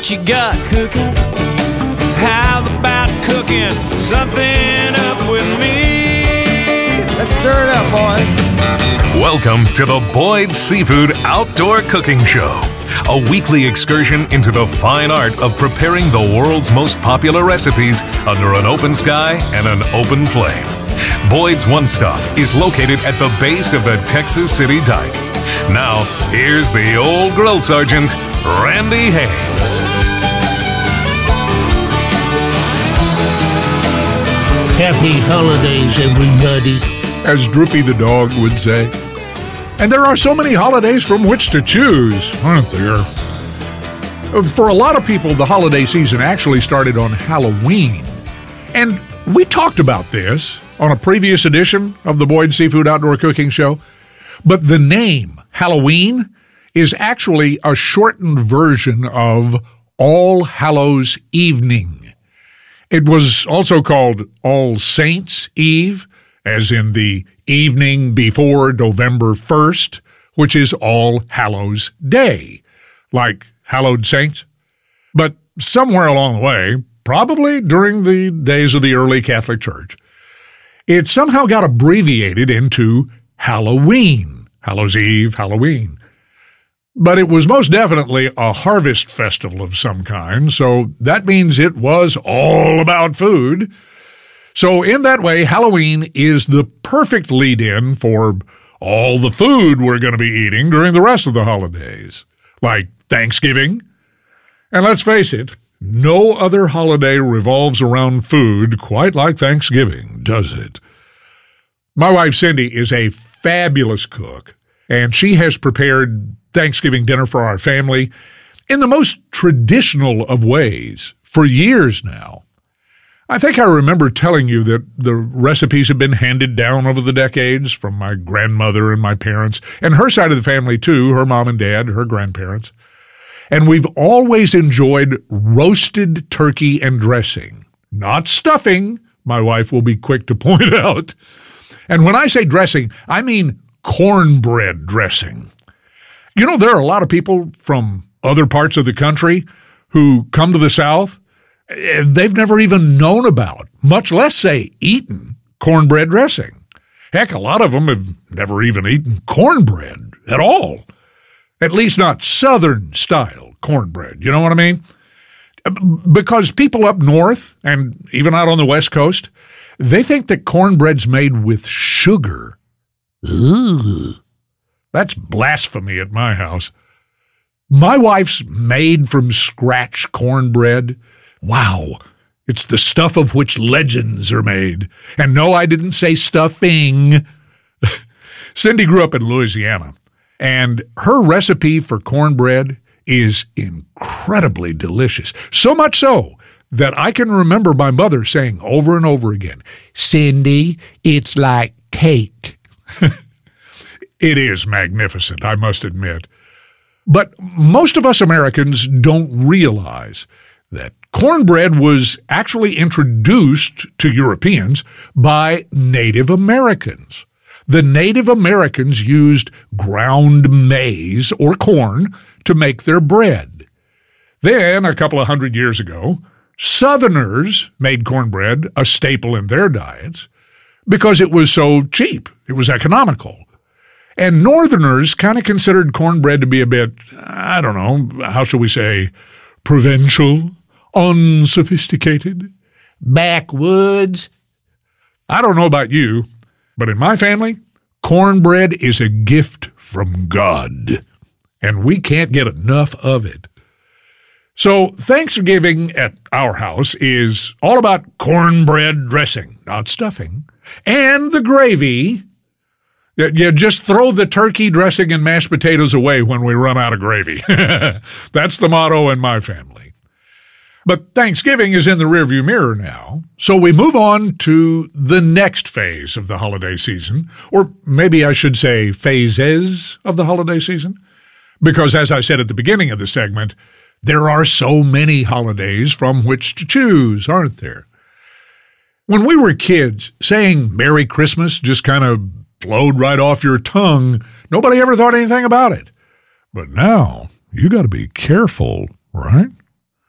what you got cooking? How about cooking something up with me? Let's stir it up, boys. Welcome to the Boyd's Seafood Outdoor Cooking Show, a weekly excursion into the fine art of preparing the world's most popular recipes under an open sky and an open flame. Boyd's One Stop is located at the base of the Texas City Dike. Now, here's the old grill sergeant, Randy Hayes. Happy holidays, everybody. As Droopy the dog would say. And there are so many holidays from which to choose, aren't there? For a lot of people, the holiday season actually started on Halloween. And we talked about this on a previous edition of the Boyd Seafood Outdoor Cooking Show. But the name, Halloween, is actually a shortened version of All Hallows Evening. It was also called All Saints' Eve, as in the evening before November 1st, which is All Hallows Day, like hallowed saints. But somewhere along the way, probably during the days of the early Catholic Church, it somehow got abbreviated into Halloween, Hallows Eve, Halloween. But it was most definitely a harvest festival of some kind, so that means it was all about food. So in that way, Halloween is the perfect lead-in for all the food we're going to be eating during the rest of the holidays, like Thanksgiving. And let's face it, no other holiday revolves around food quite like Thanksgiving, does it? My wife, Cindy, is a fabulous cook, and she has prepared Thanksgiving dinner for our family in the most traditional of ways for years now. I think I remember telling you that the recipes have been handed down over the decades from my grandmother and my parents, and her side of the family too, her mom and dad, her grandparents. And we've always enjoyed roasted turkey and dressing, not stuffing, my wife will be quick to point out. And when I say dressing, I mean cornbread dressing. You know, there are a lot of people from other parts of the country who come to the South. They've never even known about, much less say eaten, cornbread dressing. Heck, a lot of them have never even eaten cornbread at all. At least not Southern-style cornbread, you know what I mean? Because people up north, and even out on the West Coast, they think that cornbread's made with sugar. Ooh. That's blasphemy at my house. My wife's made-from-scratch cornbread. Wow, it's the stuff of which legends are made. And no, I didn't say stuffing. Cindy grew up in Louisiana, and her recipe for cornbread is incredibly delicious. So much so that I can remember my mother saying over and over again, "Cindy, it's like cake." It is magnificent, I must admit. But most of us Americans don't realize that cornbread was actually introduced to Europeans by Native Americans. The Native Americans used ground maize or corn to make their bread. Then, a couple of hundred years ago, Southerners made cornbread a staple in their diets because it was so cheap. It was economical. And Northerners kind of considered cornbread to be a bit, I don't know, how shall we say, provincial, unsophisticated, backwoods. I don't know about you, but in my family, cornbread is a gift from God, and we can't get enough of it. So Thanksgiving at our house is all about cornbread dressing, not stuffing, and the gravy. You just throw the turkey dressing and mashed potatoes away when we run out of gravy. That's the motto in my family. But Thanksgiving is in the rearview mirror now, so we move on to the next phase of the holiday season, or maybe I should say phases of the holiday season, because as I said at the beginning of the segment, there are so many holidays from which to choose, aren't there? When we were kids, saying Merry Christmas just kind of flowed right off your tongue. Nobody ever thought anything about it. But now, you got to be careful, right?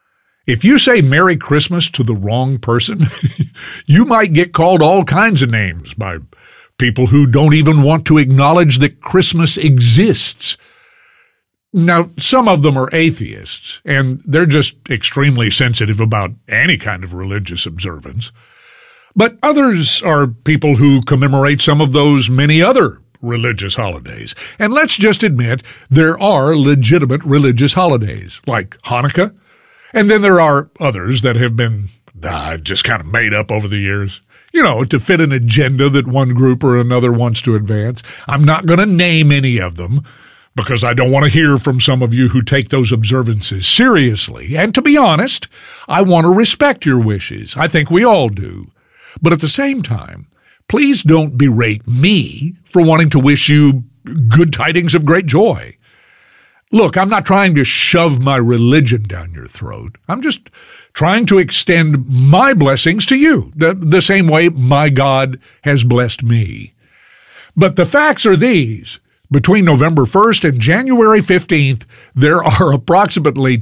If you say Merry Christmas to the wrong person, you might get called all kinds of names by people who don't even want to acknowledge that Christmas exists. Now, some of them are atheists, and they're just extremely sensitive about any kind of religious observance. But others are people who commemorate some of those many other religious holidays. And let's just admit there are legitimate religious holidays, like Hanukkah. And then there are others that have been just kind of made up over the years, to fit an agenda that one group or another wants to advance. I'm not going to name any of them because I don't want to hear from some of you who take those observances seriously. And to be honest, I want to respect your wishes. I think we all do. But at the same time, please don't berate me for wanting to wish you good tidings of great joy. Look, I'm not trying to shove my religion down your throat. I'm just trying to extend my blessings to you, the same way my God has blessed me. But the facts are these. Between November 1st and January 15th, there are approximately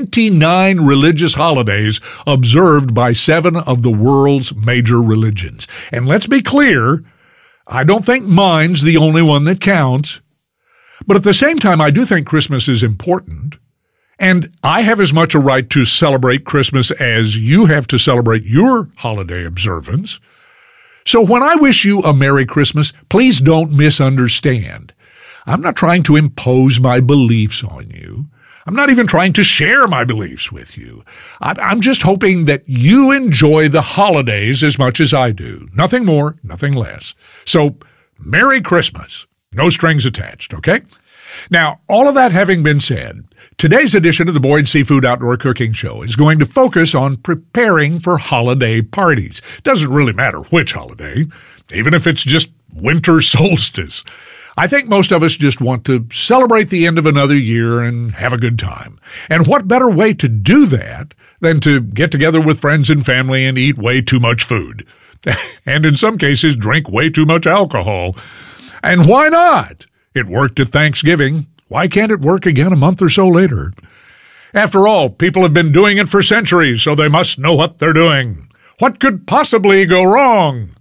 29 religious holidays observed by 7 of the world's major religions. And let's be clear, I don't think mine's the only one that counts. But at the same time, I do think Christmas is important, and I have as much a right to celebrate Christmas as you have to celebrate your holiday observance. So when I wish you a Merry Christmas, please don't misunderstand. I'm not trying to impose my beliefs on you. I'm not even trying to share my beliefs with you. I'm just hoping that you enjoy the holidays as much as I do. Nothing more, nothing less. So, Merry Christmas. No strings attached, okay? Now, all of that having been said, today's edition of the Boyd Seafood Outdoor Cooking Show is going to focus on preparing for holiday parties. Doesn't really matter which holiday, even if it's just winter solstice. I think most of us just want to celebrate the end of another year and have a good time. And what better way to do that than to get together with friends and family and eat way too much food? And in some cases, drink way too much alcohol. And why not? It worked at Thanksgiving. Why can't it work again a month or so later? After all, people have been doing it for centuries, so they must know what they're doing. What could possibly go wrong?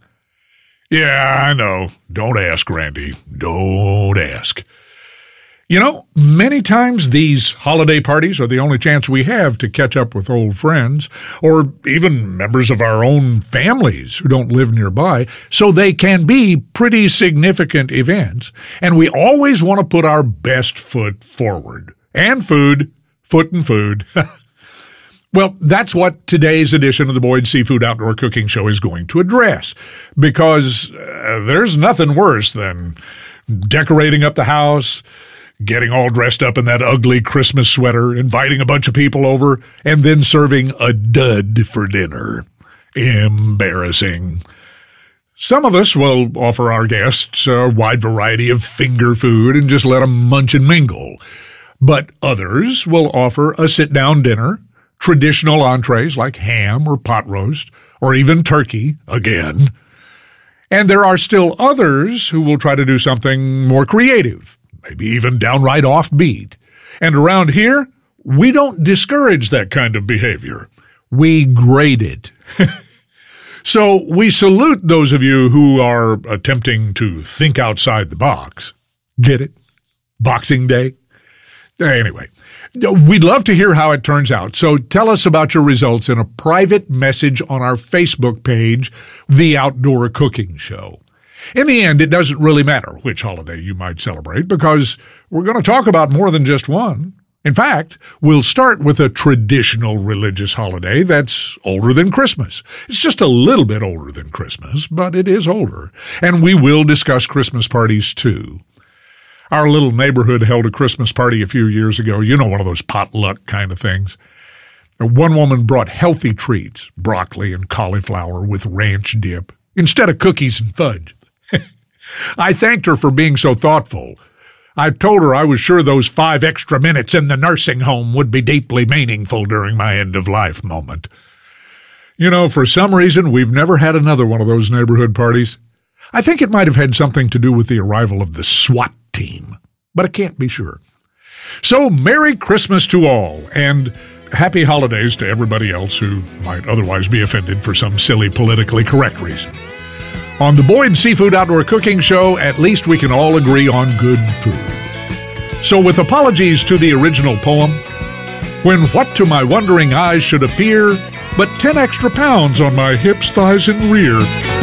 Yeah, I know. Don't ask, Randy. Don't ask. Many times these holiday parties are the only chance we have to catch up with old friends, or even members of our own families who don't live nearby, so they can be pretty significant events, and we always want to put our best foot forward. And food. Foot and food. Well, that's what today's edition of the Boyd Seafood Outdoor Cooking Show is going to address, because there's nothing worse than decorating up the house, getting all dressed up in that ugly Christmas sweater, inviting a bunch of people over, and then serving a dud for dinner. Embarrassing. Some of us will offer our guests a wide variety of finger food and just let them munch and mingle. But others will offer a sit-down dinner, traditional entrees like ham or pot roast, or even turkey, again. And there are still others who will try to do something more creative, maybe even downright offbeat. And around here, we don't discourage that kind of behavior. We grade it. So we salute those of you who are attempting to think outside the box. Get it? Boxing Day? Anyway, we'd love to hear how it turns out, so tell us about your results in a private message on our Facebook page, The Outdoor Cooking Show. In the end, it doesn't really matter which holiday you might celebrate, because we're going to talk about more than just one. In fact, we'll start with a traditional religious holiday that's older than Christmas. It's just a little bit older than Christmas, but it is older. And we will discuss Christmas parties, too. Our little neighborhood held a Christmas party a few years ago. One of those potluck kind of things. One woman brought healthy treats, broccoli and cauliflower with ranch dip, instead of cookies and fudge. I thanked her for being so thoughtful. I told her I was sure those 5 extra minutes in the nursing home would be deeply meaningful during my end-of-life moment. For some reason, we've never had another one of those neighborhood parties. I think it might have had something to do with the arrival of the SWAT team, but I can't be sure. So, Merry Christmas to all, and happy holidays to everybody else who might otherwise be offended for some silly politically correct reason. On the Boyd Seafood Outdoor Cooking Show, at least we can all agree on good food. So with apologies to the original poem, when what to my wondering eyes should appear but 10 extra pounds on my hips, thighs, and rear.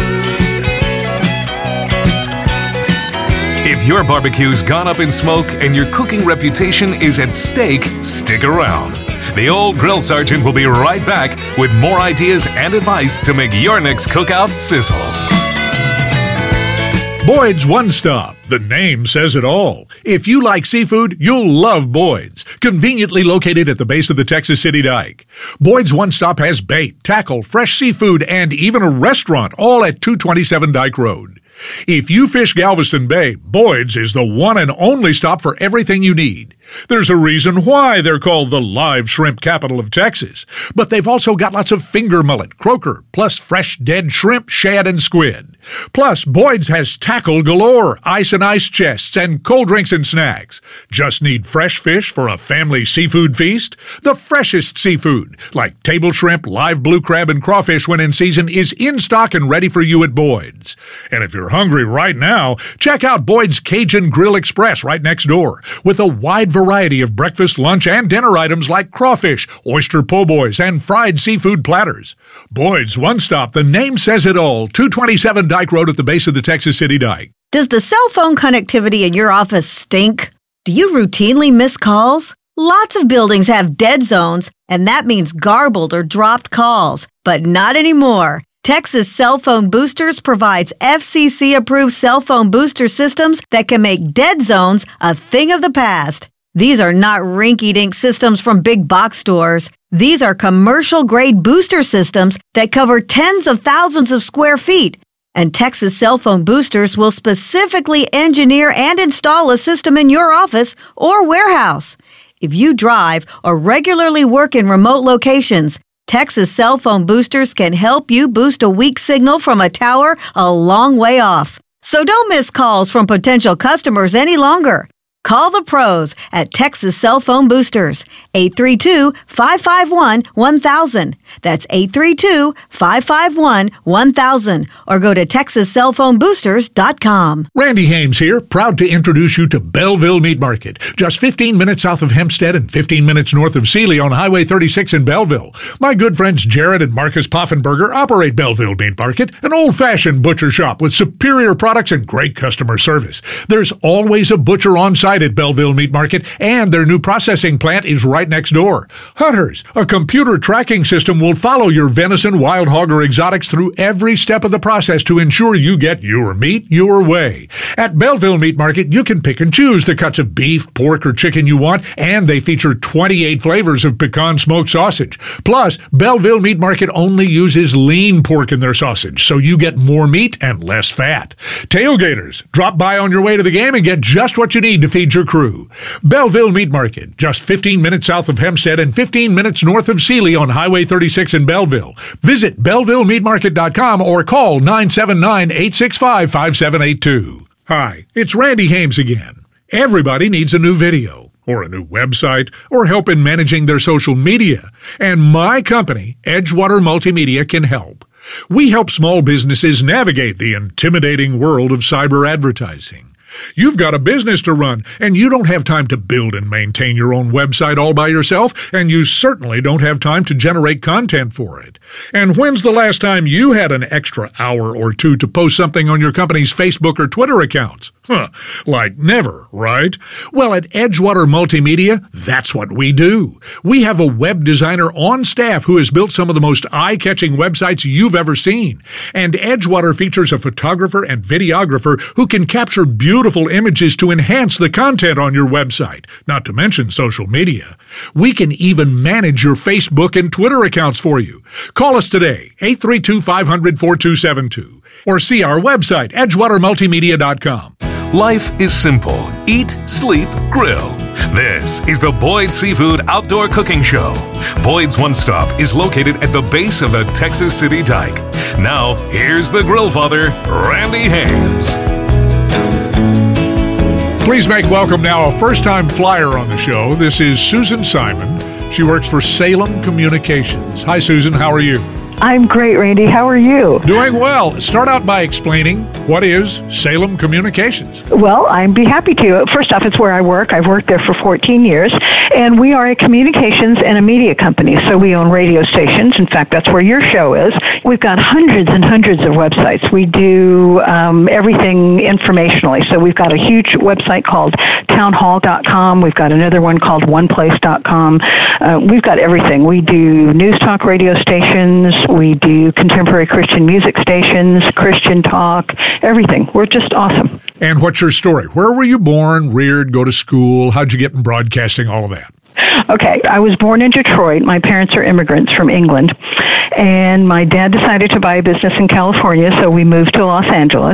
If your barbecue's gone up in smoke and your cooking reputation is at stake, stick around. The Old Grill Sergeant will be right back with more ideas and advice to make your next cookout sizzle. Boyd's One Stop. The name says it all. If you like seafood, you'll love Boyd's. Conveniently located at the base of the Texas City Dike. Boyd's One Stop has bait, tackle, fresh seafood, and even a restaurant, all at 227 Dike Road. If you fish Galveston Bay, Boyd's is the one and only stop for everything you need. There's a reason why they're called the live shrimp capital of Texas. But they've also got lots of finger mullet, croaker, plus fresh dead shrimp, shad, and squid. Plus, Boyd's has tackle galore, ice and ice chests, and cold drinks and snacks. Just need fresh fish for a family seafood feast? The freshest seafood, like table shrimp, live blue crab, and crawfish when in season, is in stock and ready for you at Boyd's. And if you're hungry right now, check out Boyd's Cajun Grill Express right next door, with a wide variety of breakfast, lunch, and dinner items like crawfish, oyster po' boys, and fried seafood platters. Boyd's One Stop, the name says it all, 227 Dike Road at the base of the Texas City Dike. Does the cell phone connectivity in your office stink? Do you routinely miss calls? Lots of buildings have dead zones, and that means garbled or dropped calls, but not anymore. Texas Cell Phone Boosters provides FCC-approved cell phone booster systems that can make dead zones a thing of the past. These are not rinky-dink systems from big box stores. These are commercial-grade booster systems that cover tens of thousands of square feet. And Texas Cell Phone Boosters will specifically engineer and install a system in your office or warehouse. If you drive or regularly work in remote locations, Texas Cell Phone Boosters can help you boost a weak signal from a tower a long way off. So don't miss calls from potential customers any longer. Call the pros at Texas Cell Phone Boosters, 832-551-1000. That's 832-551-1000. Or go to TexasCellPhoneBoosters.com. Randy Hames here, proud to introduce you to Belleville Meat Market, just 15 minutes south of Hempstead and 15 minutes north of Sealy on Highway 36 in Belleville. My good friends Jared and Marcus Poffenberger operate Belleville Meat Market, an old-fashioned butcher shop with superior products and great customer service. There's always a butcher on site at Belleville Meat Market, and their new processing plant is right next door. Hunters, a computer tracking system will follow your venison, wild hog, or exotics through every step of the process to ensure you get your meat your way. At Belleville Meat Market, you can pick and choose the cuts of beef, pork, or chicken you want, and they feature 28 flavors of pecan smoked sausage. Plus, Belleville Meat Market only uses lean pork in their sausage, so you get more meat and less fat. Tailgaters, drop by on your way to the game and get just what you need to feed your crew. Belleville Meat Market, just 15 minutes south of Hempstead and 15 minutes north of Sealy on Highway 36 in Belleville. Visit BellevilleMeatMarket.com or call 979-865-5782. Hi, it's Randy Hames again. Everybody needs a new video, or a new website, or help in managing their social media. And my company, Edgewater Multimedia, can help. We help small businesses navigate the intimidating world of cyber advertising. You've got a business to run, and you don't have time to build and maintain your own website all by yourself, and you certainly don't have time to generate content for it. And when's the last time you had an extra hour or two to post something on your company's Facebook or Twitter accounts? Like never, right? Well, at Edgewater Multimedia, that's what we do. We have a web designer on staff who has built some of the most eye-catching websites you've ever seen. And Edgewater features a photographer and videographer who can capture beautiful images to enhance the content on your website, not to mention social media. We can even manage your Facebook and Twitter accounts for you. Call us today, 832-500-4272, or see our website, edgewatermultimedia.com. Life is simple. Eat, sleep, grill. This is the Boyd Seafood Outdoor Cooking Show. Boyd's One Stop is located at the base of the Texas City Dike. Now, here's the grill father, Randy Hames. Please make welcome now a first-time flyer on the show. This is Susan Simon, She works for Salem Communications. Hi, Susan. How are you? I'm great, Randy. How are you? Doing well. Start out by explaining what is Salem Communications. Well, I'd be happy to. First off, it's where I work. I've worked there for 14 years, and we are a communications and a media company, so we own radio stations. In fact, that's where your show is. We've got hundreds and hundreds of websites. We do everything informationally, so we've got a huge website called townhall.com. We've got another one called oneplace.com. We've got everything. We do news talk radio stations. We do contemporary Christian music stations, Christian talk, everything. We're just awesome. And what's your story? Where were you born, reared, go to school? How'd you get in broadcasting, all of that? Okay, I was born in Detroit. My parents are immigrants from England. And my dad decided to buy a business in California, so we moved to Los Angeles.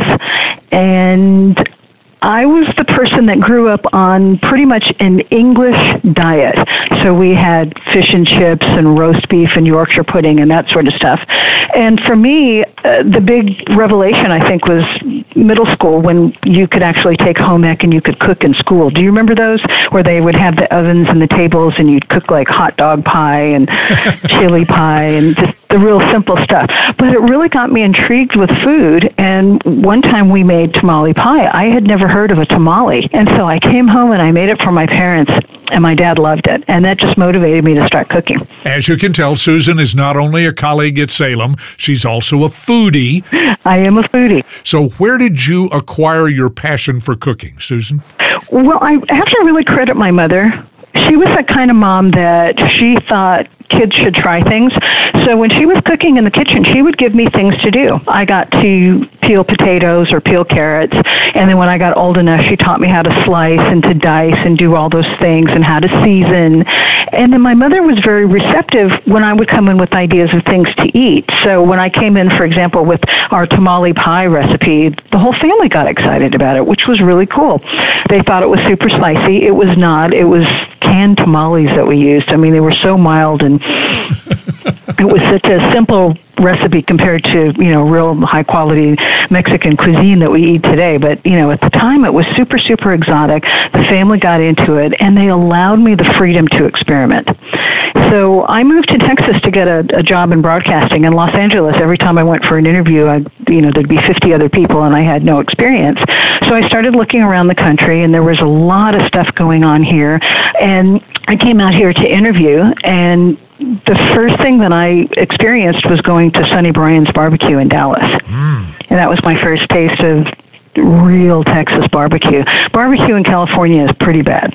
And I was the person that grew up on pretty much an English diet. So we had fish and chips and roast beef and Yorkshire pudding and that sort of stuff. And for me, the big revelation, I think, was middle school when you could actually take home ec and you could cook in school. Do you remember those where they would have the ovens and the tables and you'd cook like hot dog pie and chili pie and just the real simple stuff. But it really got me intrigued with food. And one time we made tamale pie. I had never heard of a tamale. And so I came home and I made it for my parents, and my dad loved it. And that just motivated me to start cooking. As you can tell, Susan is not only a colleague at Salem, she's also a foodie. I am a foodie. So where did you acquire your passion for cooking, Susan? Well, I have to really credit my mother. She was that kind of mom that she thought kids should try things. So when she was cooking in the kitchen, she would give me things to do. I got to peel potatoes or peel carrots. And then when I got old enough, she taught me how to slice and to dice and do all those things and how to season. And then my mother was very receptive when I would come in with ideas of things to eat. So when I came in, for example, with our tamale pie recipe, the whole family got excited about it, which was really cool. They thought it was super spicy. It was not. It was canned tamales that we used. I mean, they were so mild, and it was such a simple recipe compared to, real high-quality Mexican cuisine that we eat today. But, at the time, it was super, super exotic. The family got into it, and they allowed me the freedom to experiment. So I moved to Texas to get a job in broadcasting. In Los Angeles, every time I went for an interview, there'd be 50 other people, and I had no experience. So I started looking around the country, and there was a lot of stuff going on here. And I came out here to interview, and the first thing that I experienced was going to Sonny Bryan's barbecue in Dallas. And that was my first taste of real Texas barbecue. Barbecue in California is pretty bad.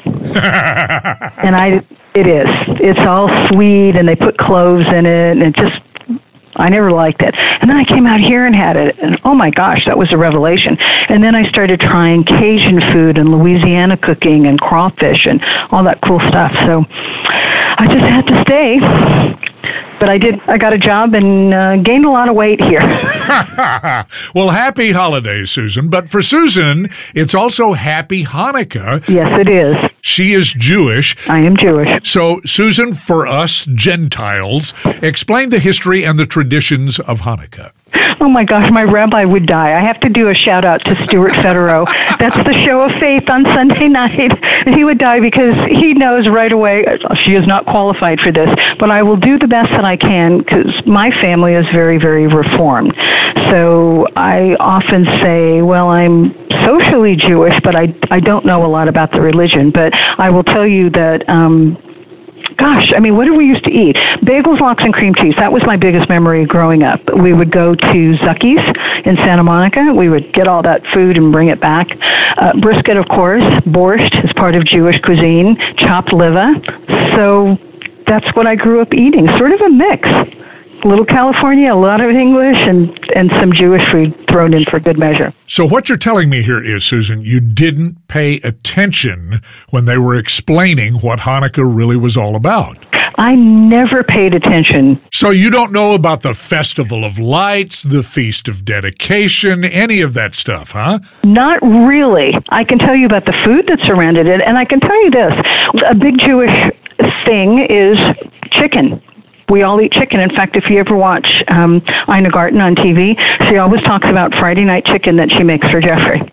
It is. It's all sweet, and they put cloves in it, and I never liked it. And then I came out here and had it, and oh my gosh, that was a revelation. And then I started trying Cajun food and Louisiana cooking and crawfish and all that cool stuff. So I just had to stay. But I did. I got a job and gained a lot of weight here. Well, happy holidays, Susan. But for Susan, it's also happy Hanukkah. Yes, it is. She is Jewish. I am Jewish. So, Susan, for us Gentiles, explain the history and the traditions of Hanukkah. Oh my gosh, my rabbi would die. I have to do a shout out to Stuart Federow. That's the show of faith on Sunday night. He would die because he knows right away she is not qualified for this. But I will do the best that I can because my family is very, very reformed. So I often say, well, I'm socially Jewish, but I don't know a lot about the religion. But I will tell you that what did we used to eat? Bagels, lox, and cream cheese. That was my biggest memory growing up. We would go to Zucky's in Santa Monica. We would get all that food and bring it back. Brisket, of course. Borscht is part of Jewish cuisine. Chopped liver. So that's what I grew up eating. Sort of a mix. A little California, a lot of English, and some Jewish food thrown in for good measure. So what you're telling me here is, Susan, you didn't pay attention when they were explaining what Hanukkah really was all about. I never paid attention. So you don't know about the Festival of Lights, the Feast of Dedication, any of that stuff, huh? Not really. I can tell you about the food that surrounded it, and I can tell you this. A big Jewish thing is chicken. We all eat chicken. In fact, if you ever watch Ina Garten on TV, she always talks about Friday night chicken that she makes for Jeffrey.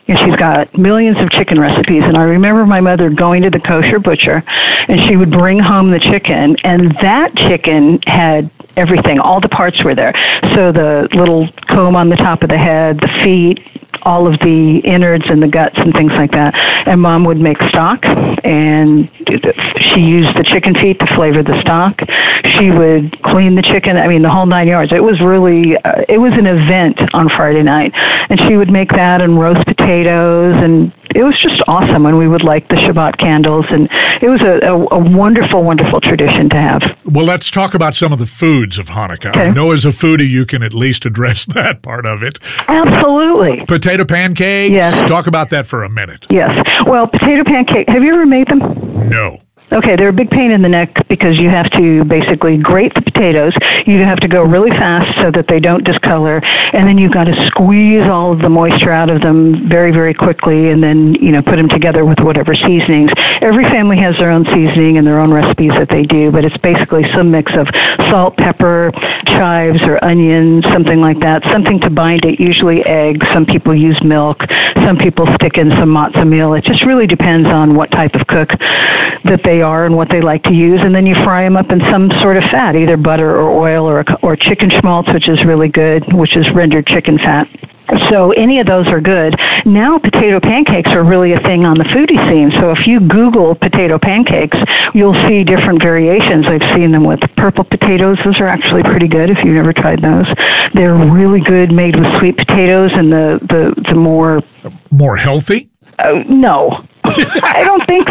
And she's got millions of chicken recipes. And I remember my mother going to the kosher butcher, and she would bring home the chicken, and that chicken had everything. All the parts were there. So the little comb on the top of the head, the feet, all of the innards and the guts and things like that. And Mom would make stock, and she used the chicken feet to flavor the stock. She would clean the chicken. I mean, the whole 9 yards. It was really, it was an event on Friday night. And she would make that and roast potatoes, and it was just awesome. And we would light the Shabbat candles, and it was a wonderful, wonderful tradition to have. Well, let's talk about some of the foods of Hanukkah. Okay. I know as a foodie you can at least address that part of it. Absolutely. Potato pancakes? Yes. Talk about that for a minute. Yes. Well, potato pancake, have you ever made them? No. Okay, they're a big pain in the neck because you have to basically grate the potatoes. You have to go really fast so that they don't discolor, and then you've got to squeeze all of the moisture out of them very, very quickly, and then, put them together with whatever seasonings. Every family has their own seasoning and their own recipes that they do, but it's basically some mix of salt, pepper, chives, or onions, something like that, something to bind it, usually eggs. Some people use milk. Some people stick in some matzo meal. It just really depends on what type of cook that they are and what they like to use, and then you fry them up in some sort of fat, either butter or oil or chicken schmaltz, which is really good, which is rendered chicken fat. So any of those are good. Now potato pancakes are really a thing on the foodie scene. So if you Google potato pancakes, you'll see different variations. I've seen them with purple potatoes. Those are actually pretty good if you've never tried those. They're really good made with sweet potatoes, and the more healthy? No. I don't think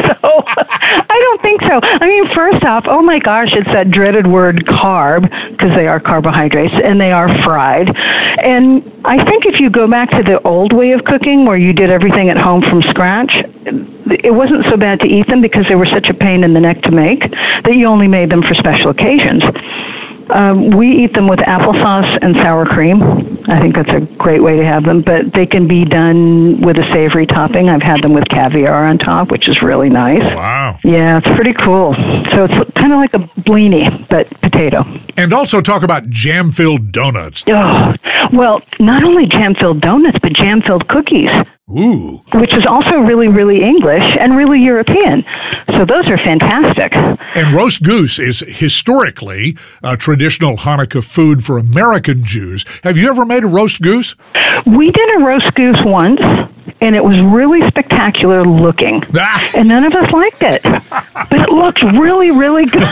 so. I mean, first off, oh my gosh, it's that dreaded word carb, because they are carbohydrates, and they are fried. And I think if you go back to the old way of cooking, where you did everything at home from scratch, it wasn't so bad to eat them because they were such a pain in the neck to make that you only made them for special occasions. We eat them with applesauce and sour cream. I think that's a great way to have them, but they can be done with a savory topping. I've had them with caviar on top, which is really nice. Wow. Yeah, it's pretty cool. So it's kind of like a blini, but potato. And also talk about jam-filled donuts. Oh, well, not only jam-filled donuts, but jam-filled cookies. Ooh. Which is also really, really English and really European. So those are fantastic. And roast goose is historically a traditional Hanukkah food for American Jews. Have you ever made a roast goose? We did a roast goose once, and it was really spectacular looking. And none of us liked it. But it looked really, really good.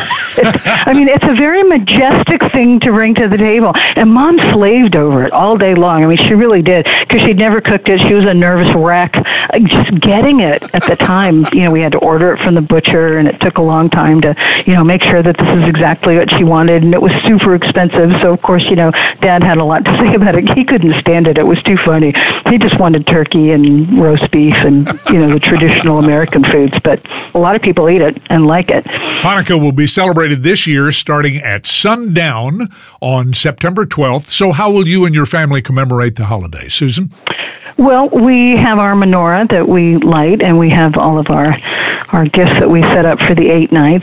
I mean, it's a very majestic thing to bring to the table. And Mom slaved over it all day long. I mean, she really did, because she'd never cooked it. She was a nervous wreck. Just getting it at the time, we had to order it from the butcher, and it took a long time to, make sure that this is exactly what she wanted. And it was super expensive. So, of course, Dad had a lot to say about it. He couldn't stand it. It was too funny. He just wanted turkey and roast beef and, the traditional American foods. But a lot of people eat it and like it. Hanukkah will be celebrated this year starting at sundown on September 12th. So how will you and your family commemorate the holiday, Susan? Well, we have our menorah that we light, and we have all of our gifts that we set up for the 8 nights.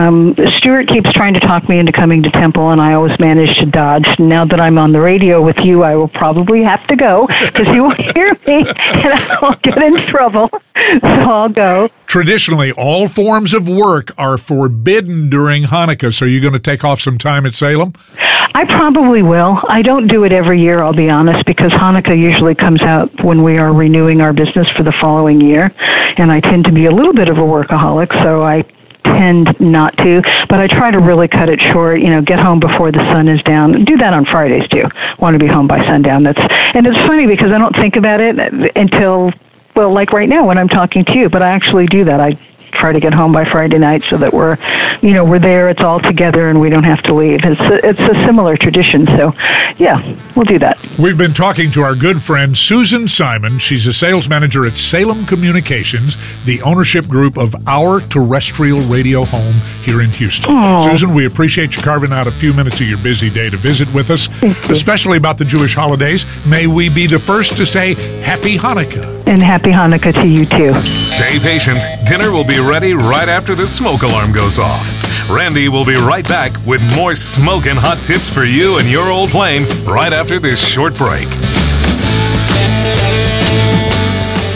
Stuart keeps trying to talk me into coming to temple, and I always manage to dodge. Now that I'm on the radio with you, I will probably have to go, because you won't hear me, and I'll get in trouble. So I'll go. Traditionally, all forms of work are forbidden during Hanukkah. So are you going to take off some time at Salem? I probably will. I don't do it every year, I'll be honest, because Hanukkah usually comes out when we are renewing our business for the following year, and I tend to be a little bit of a workaholic, so I tend not to, but I try to really cut it short, get home before the sun is down. Do that on Fridays, too. Want to be home by sundown. And it's funny because I don't think about it until, well, like right now when I'm talking to you, but I actually do that. I try to get home by Friday night so that we're there, it's all together, and we don't have to leave. It's a similar tradition, so yeah, we'll do that. We've been talking to our good friend Susan Simon. She's a sales manager at Salem Communications, the ownership group of Our Terrestrial Radio Home here in Houston. Aww. Susan, we appreciate you carving out a few minutes of your busy day to visit with us, especially about the Jewish holidays. May we be the first to say Happy Hanukkah. And Happy Hanukkah to you, too. Stay patient. Dinner will be ready right after the smoke alarm goes off. Randy will be right back with more smoking hot tips for you and your old plane right after this short break.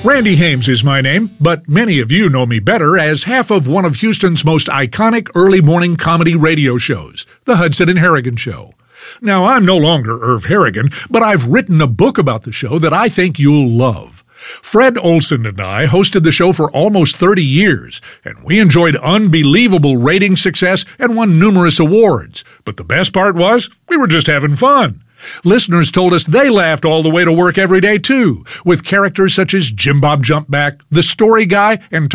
Randy Hames is my name, but many of you know me better as half of one of Houston's most iconic early morning comedy radio shows, The Hudson and Harrigan Show. Now, I'm no longer Irv Harrigan, but I've written a book about the show that I think you'll love. Fred Olson and I hosted the show for almost 30 years, and we enjoyed unbelievable rating success and won numerous awards. But the best part was, we were just having fun. Listeners told us they laughed all the way to work every day, too, with characters such as Jim Bob Jumpback, the Story Guy, and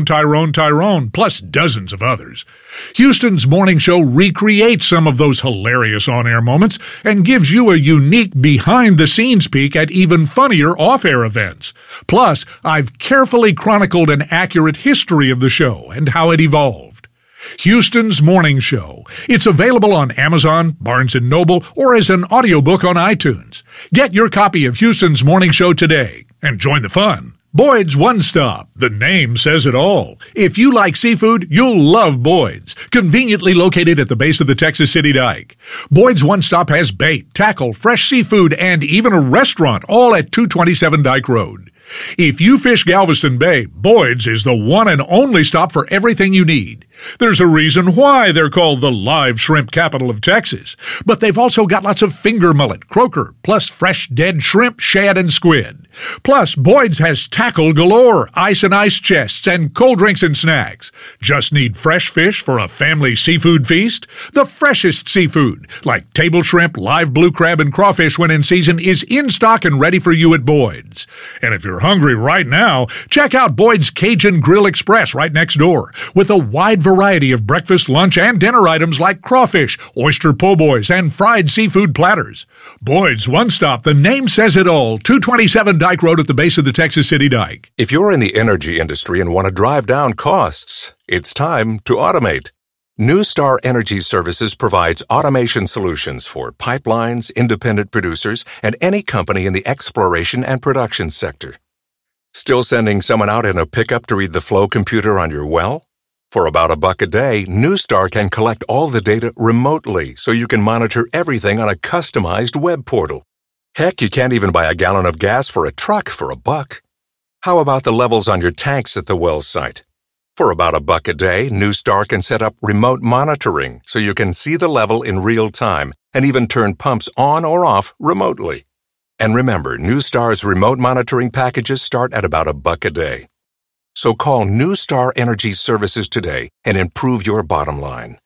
Tyrone, plus dozens of others. Houston's morning show recreates some of those hilarious on-air moments and gives you a unique behind-the-scenes peek at even funnier off-air events. Plus, I've carefully chronicled an accurate history of the show and how it evolved. Houston's Morning Show. It's available on Amazon, Barnes & Noble, or as an audiobook on iTunes. Get your copy of Houston's Morning Show today and join the fun. Boyd's One Stop. The name says it all. If you like seafood, you'll love Boyd's, conveniently located at the base of the Texas City Dike. Boyd's One Stop has bait, tackle, fresh seafood, and even a restaurant, all at 227 Dike Road. If you fish Galveston Bay, Boyd's is the one and only stop for everything you need. There's a reason why they're called the live shrimp capital of Texas. But they've also got lots of finger mullet, croaker, plus fresh dead shrimp, shad, and squid. Plus, Boyd's has tackle galore, ice and ice chests, and cold drinks and snacks. Just need fresh fish for a family seafood feast? The freshest seafood, like table shrimp, live blue crab, and crawfish when in season, is in stock and ready for you at Boyd's. And if you're hungry right now, check out Boyd's Cajun Grill Express right next door, with a wide variety of breakfast, lunch, and dinner items like crawfish, oyster po' boys, and fried seafood platters. Boyd's One Stop, the name says it all, 227 Dike Road at the base of the Texas City Dike. If you're in the energy industry and want to drive down costs, it's time to automate. NewStar Energy Services provides automation solutions for pipelines, independent producers, and any company in the exploration and production sector. Still sending someone out in a pickup to read the flow computer on your well? For about $1 a day, NewStar can collect all the data remotely so you can monitor everything on a customized web portal. Heck, you can't even buy a gallon of gas for a truck for $1. How about the levels on your tanks at the well site? For about $1 a day, NewStar can set up remote monitoring so you can see the level in real time and even turn pumps on or off remotely. And remember, NewStar's remote monitoring packages start at about $1 a day. So call NewStar Energy Services today and improve your bottom line.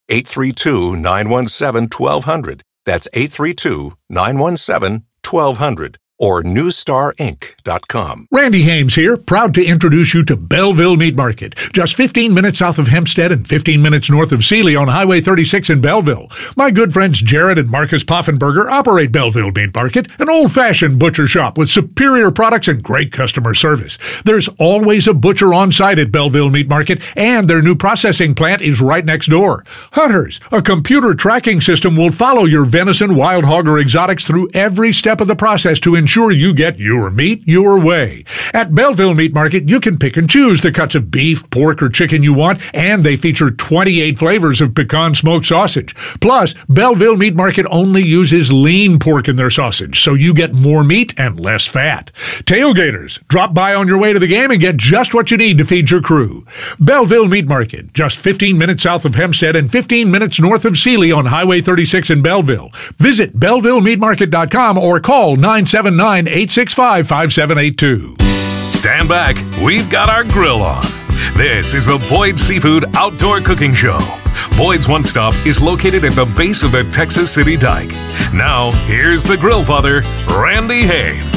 832-917-1200. That's 832-917-1200. Or newstarinc.com. Randy Hames here, proud to introduce you to Belleville Meat Market, just 15 minutes south of Hempstead and 15 minutes north of Sealy on Highway 36 in Belleville. My good friends Jared and Marcus Poffenberger operate Belleville Meat Market, an old-fashioned butcher shop with superior products and great customer service. There's always a butcher on site at Belleville Meat Market, and their new processing plant is right next door. Hunters, a computer tracking system will follow your venison, wild hog, or exotics through every step of the process to ensure you get your meat your way. At Belleville Meat Market, you can pick and choose the cuts of beef, pork, or chicken you want, and they feature 28 flavors of pecan smoked sausage. Plus, Belleville Meat Market only uses lean pork in their sausage, so you get more meat and less fat. Tailgaters, drop by on your way to the game and get just what you need to feed your crew. Belleville Meat Market, just 15 minutes south of Hempstead and 15 minutes north of Sealy on Highway 36 in Belleville. Visit BellevilleMeatMarket.com or call 979-865-5782. Stand back, we've got our grill on. This is the Boyd's Seafood Outdoor Cooking Show. Boyd's One Stop is located at the base of the Texas City Dike. Now, here's the grill father, Randy Hames.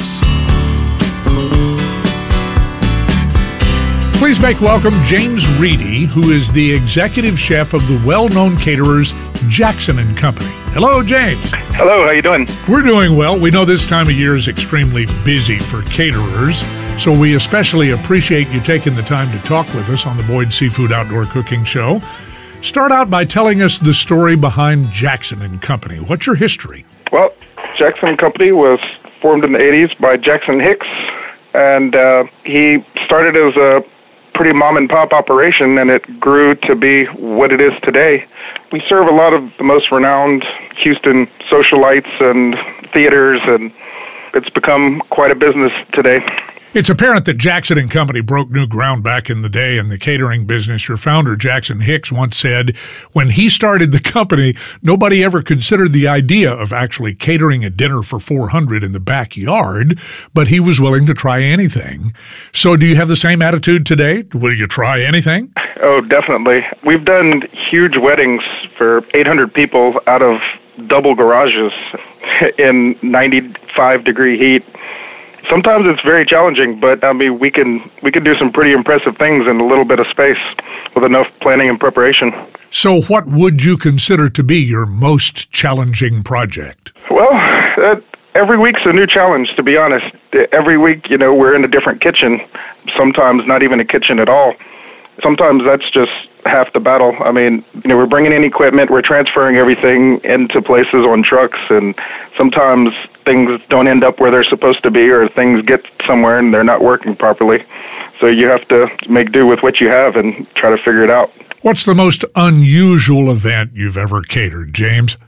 Please make welcome James Reedy, who is the executive chef of the well-known caterers Jackson & Company. Hello, James. Hello, how you doing? We're doing well. We know this time of year is extremely busy for caterers, so we especially appreciate you taking the time to talk with us on the Boyd's Seafood Outdoor Cooking Show. Start out by telling us the story behind Jackson & Company. What's your history? Well, Jackson & Company was formed in the 80s by Jackson Hicks, and he started as a pretty mom-and-pop operation, and it grew to be what it is today. We serve a lot of the most renowned Houston socialites and theaters, and it's become quite a business today. It's apparent that Jackson and Company broke new ground back in the day in the catering business. Your founder, Jackson Hicks, once said when he started the company, nobody ever considered the idea of actually catering a dinner for 400 in the backyard, but he was willing to try anything. So do you have the same attitude today? Will you try anything? Oh, definitely. We've done huge weddings for 800 people out of double garages in 95-degree heat. Sometimes it's very challenging, but I mean, we can do some pretty impressive things in a little bit of space with enough planning and preparation. So what would you consider to be your most challenging project? Well, every week's a new challenge, to be honest. Every week, we're in a different kitchen, sometimes not even a kitchen at all. Sometimes that's just half the battle. I mean, we're bringing in equipment, we're transferring everything into places on trucks, and sometimes things don't end up where they're supposed to be, or things get somewhere and they're not working properly. So you have to make do with what you have and try to figure it out. What's the most unusual event you've ever catered, James?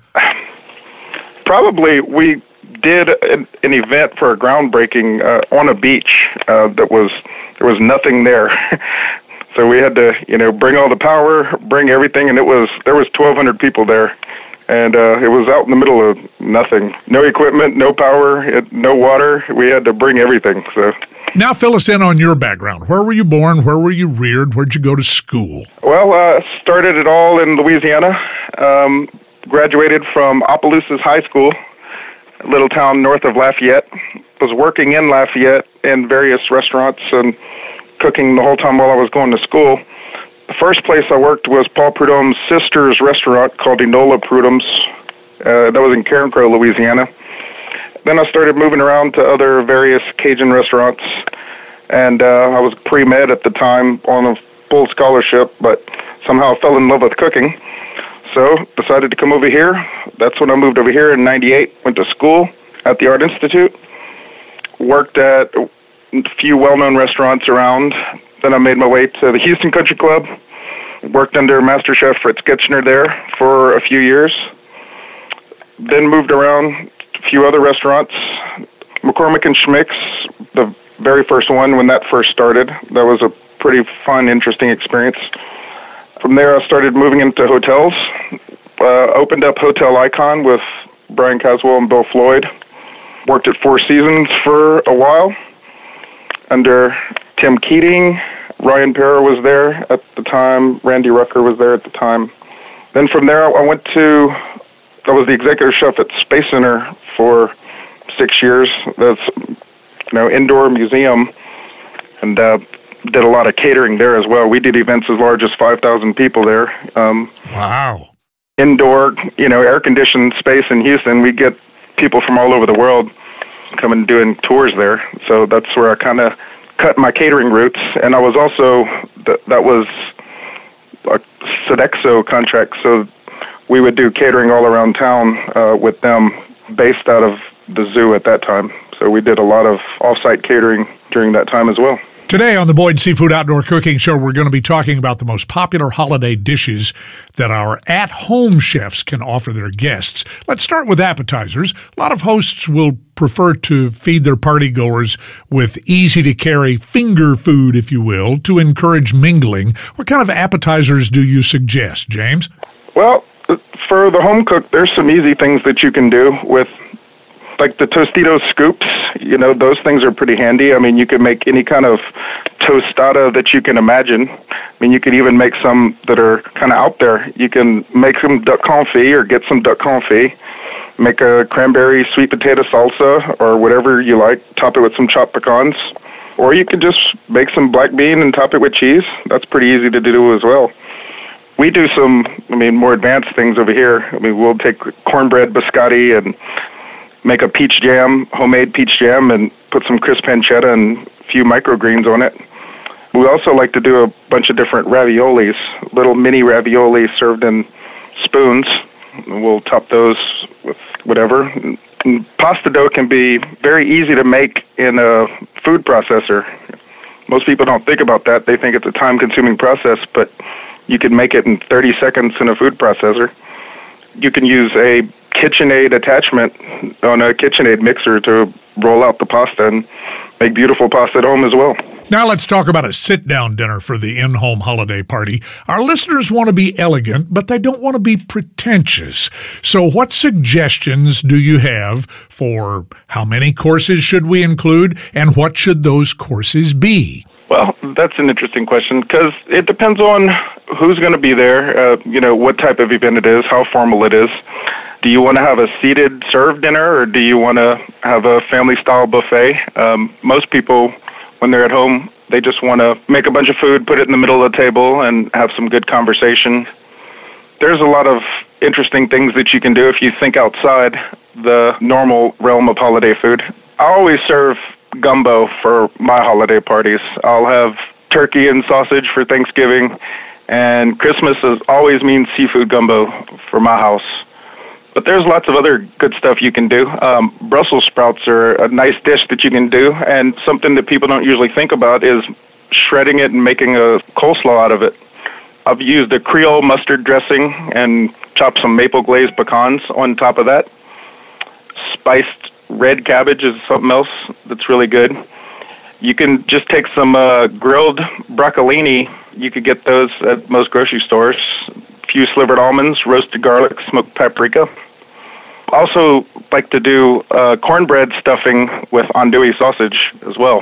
Probably we did an event for a groundbreaking on a beach there was nothing there. So we had to, bring all the power, bring everything, and there was 1,200 people there, and it was out in the middle of nothing. No equipment, no power, no water. We had to bring everything. So now fill us in on your background. Where were you born? Where were you reared? Where'd you go to school? Well, started it all in Louisiana. Graduated from Opelousas High School, a little town north of Lafayette. Was working in Lafayette in various restaurants and cooking the whole time while I was going to school. The first place I worked was Paul Prudhomme's sister's restaurant called Enola Prudhomme's. That was in Carencro, Louisiana. Then I started moving around to other various Cajun restaurants, and I was pre-med at the time on a full scholarship, but somehow fell in love with cooking. So decided to come over here. That's when I moved over here in 98, went to school at the Art Institute, worked at a few well-known restaurants around. Then I made my way to the Houston Country Club, worked under Master Chef Fritz Kitchener there for a few years, then moved around a few other restaurants. McCormick and Schmick's, the very first one when that first started. That was a pretty fun, interesting experience. From there, I started moving into hotels, opened up Hotel Icon with Brian Caswell and Bill Floyd, worked at Four Seasons for a while under Tim Keating. Ryan Perra was there at the time. Randy Rucker was there at the time. Then from there, I was the executive chef at Space Center for 6 years. That's, indoor museum, and did a lot of catering there as well. We did events as large as 5,000 people there. Wow. Indoor, air-conditioned space in Houston. We get people from all over the world coming and doing tours there. So that's where I kind of cut my catering roots. And I was also, that was a Sodexo contract, so we would do catering all around town with them, based out of the zoo at that time. So we did a lot of off-site catering during that time as well. Today on the Boyd Seafood Outdoor Cooking Show, we're going to be talking about the most popular holiday dishes that our at-home chefs can offer their guests. Let's start with appetizers. A lot of hosts will prefer to feed their partygoers with easy-to-carry finger food, if you will, to encourage mingling. What kind of appetizers do you suggest, James? Well, for the home cook, there's some easy things that you can do with, like the Tostitos scoops. Those things are pretty handy. I mean, you can make any kind of tostada that you can imagine. I mean, you could even make some that are kind of out there. You can make some duck confit or get some duck confit, make a cranberry sweet potato salsa or whatever you like, top it with some chopped pecans. Or you could just make some black bean and top it with cheese. That's pretty easy to do as well. We do some, more advanced things over here. We'll take cornbread biscotti and make a peach jam, homemade peach jam, and put some crisp pancetta and a few microgreens on it. We also like to do a bunch of different raviolis, little mini ravioli served in spoons. We'll top those with whatever. And pasta dough can be very easy to make in a food processor. Most people don't think about that. They think it's a time-consuming process, but you can make it in 30 seconds in a food processor. You can use a KitchenAid attachment on a KitchenAid mixer to roll out the pasta and make beautiful pasta at home as well. Now let's talk about a sit-down dinner for the in-home holiday party. Our listeners want to be elegant, but they don't want to be pretentious. So what suggestions do you have for how many courses should we include, and what should those courses be? Well, that's an interesting question because it depends on who's going to be there, what type of event it is, how formal it is. Do you want to have a seated served dinner, or do you want to have a family-style buffet? Most people, when they're at home, they just want to make a bunch of food, put it in the middle of the table, and have some good conversation. There's a lot of interesting things that you can do if you think outside the normal realm of holiday food. I always serve gumbo for my holiday parties. I'll have turkey and sausage for Thanksgiving, and Christmas always means seafood gumbo for my house. But there's lots of other good stuff you can do. Brussels sprouts are a nice dish that you can do, and something that people don't usually think about is shredding it and making a coleslaw out of it. I've used a Creole mustard dressing and chopped some maple glazed pecans on top of that. Spiced red cabbage is something else that's really good. You can just take some grilled broccolini. You could get those at most grocery stores. A few slivered almonds, roasted garlic, smoked paprika. Also like to do cornbread stuffing with andouille sausage as well.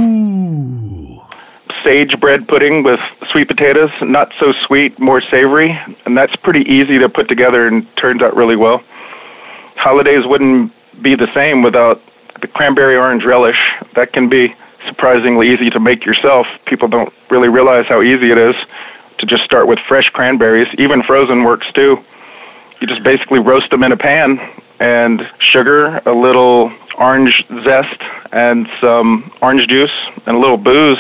Ooh. Sage bread pudding with sweet potatoes, not so sweet, more savory, and that's pretty easy to put together and turns out really well. Holidays wouldn't be the same without the cranberry orange relish. That can be surprisingly easy to make yourself. People don't really realize how easy it is to just start with fresh cranberries. Even frozen works too. You just basically roast them in a pan, and sugar, a little orange zest, and some orange juice, and a little booze.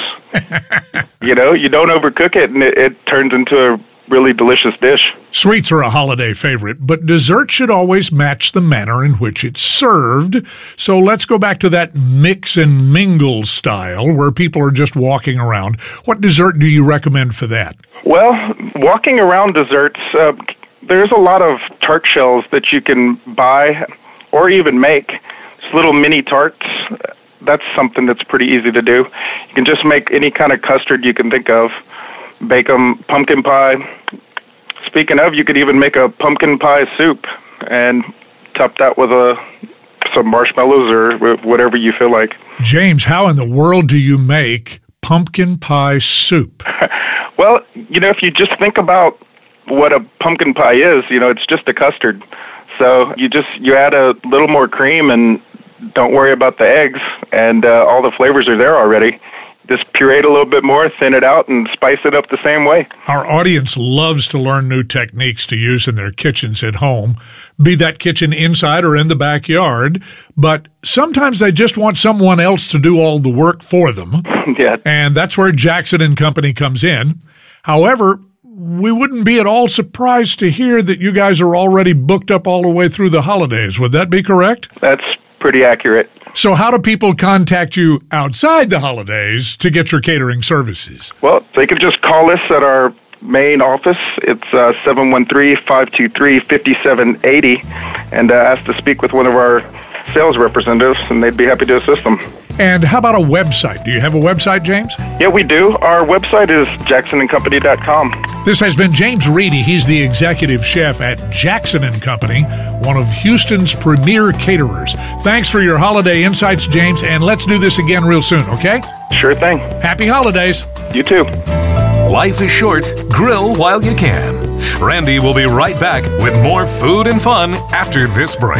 You don't overcook it, and it turns into a really delicious dish. Sweets are a holiday favorite, but dessert should always match the manner in which it's served. So let's go back to that mix and mingle style where people are just walking around. What dessert do you recommend for that? Well, walking around desserts, there's a lot of tart shells that you can buy or even make. It's little mini tarts. That's something that's pretty easy to do. You can just make any kind of custard you can think of. Bake them, pumpkin pie. Speaking of, you could even make a pumpkin pie soup and top that with some marshmallows or whatever you feel like. James, how in the world do you make pumpkin pie soup? Well, if you just think about what a pumpkin pie is, it's just a custard. So you add a little more cream and don't worry about the eggs, and all the flavors are there already. Just puree it a little bit more, thin it out, and spice it up the same way. Our audience loves to learn new techniques to use in their kitchens at home, be that kitchen inside or in the backyard, but sometimes they just want someone else to do all the work for them. Yeah. And that's where Jackson & Company comes in. However, we wouldn't be at all surprised to hear that you guys are already booked up all the way through the holidays. Would that be correct? That's pretty accurate. So how do people contact you outside the holidays to get your catering services? Well, they can just call us at our main office. It's 713-523-5780, and ask to speak with one of our sales representatives, and they'd be happy to assist them. And how about a website? Do you have a website, James? Yeah, we do. Our website is jacksonandcompany.com. This has been James Reedy. He's the executive chef at Jackson & Company, one of Houston's premier caterers. Thanks for your holiday insights, James, and let's do this again real soon, okay? Sure thing. Happy holidays. You too. Life is short. Grill while you can. Randy will be right back with more food and fun after this break.